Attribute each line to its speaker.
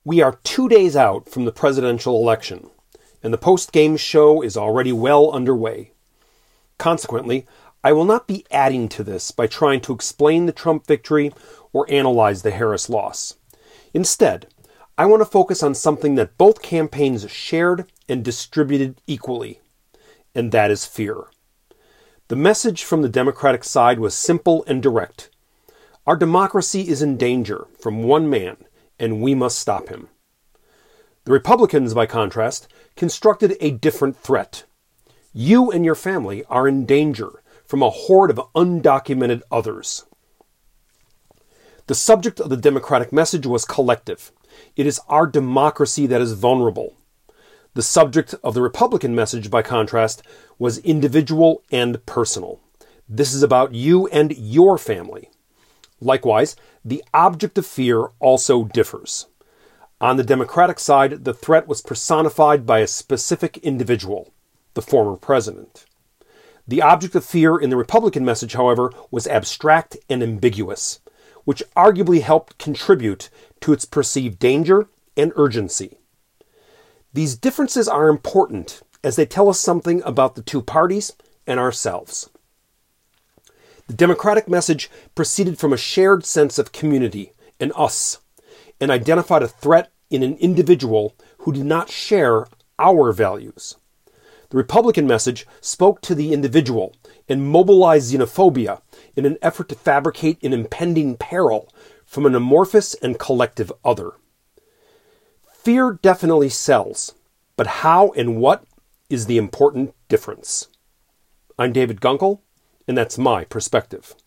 Speaker 1: We are 2 days out from the presidential election, and the post-game show is already well underway. Consequently, I will not be adding to this by trying to explain the Trump victory or analyze the Harris loss. Instead, I want to focus on something that both campaigns shared and distributed equally, and that is fear. The message from the Democratic side was simple and direct. Our democracy is in danger from one man, and we must stop him. The Republicans, by contrast, constructed a different threat. You and your family are in danger from a horde of undocumented others. The subject of the Democratic message was collective. It is our democracy that is vulnerable. The subject of the Republican message, by contrast, was individual and personal. This is about you and your family. Likewise, the object of fear also differs. On the Democratic side, the threat was personified by a specific individual, the former president. The object of fear in the Republican message, however, was abstract and ambiguous, which arguably helped contribute to its perceived danger and urgency. These differences are important as they tell us something about the two parties and ourselves. The Democratic message proceeded from a shared sense of community and us, and identified a threat in an individual who did not share our values. The Republican message spoke to the individual and mobilized xenophobia in an effort to fabricate an impending peril from an amorphous and collective other. Fear definitely sells, but how and what is the important difference. I'm David Gunkel, and that's my perspective.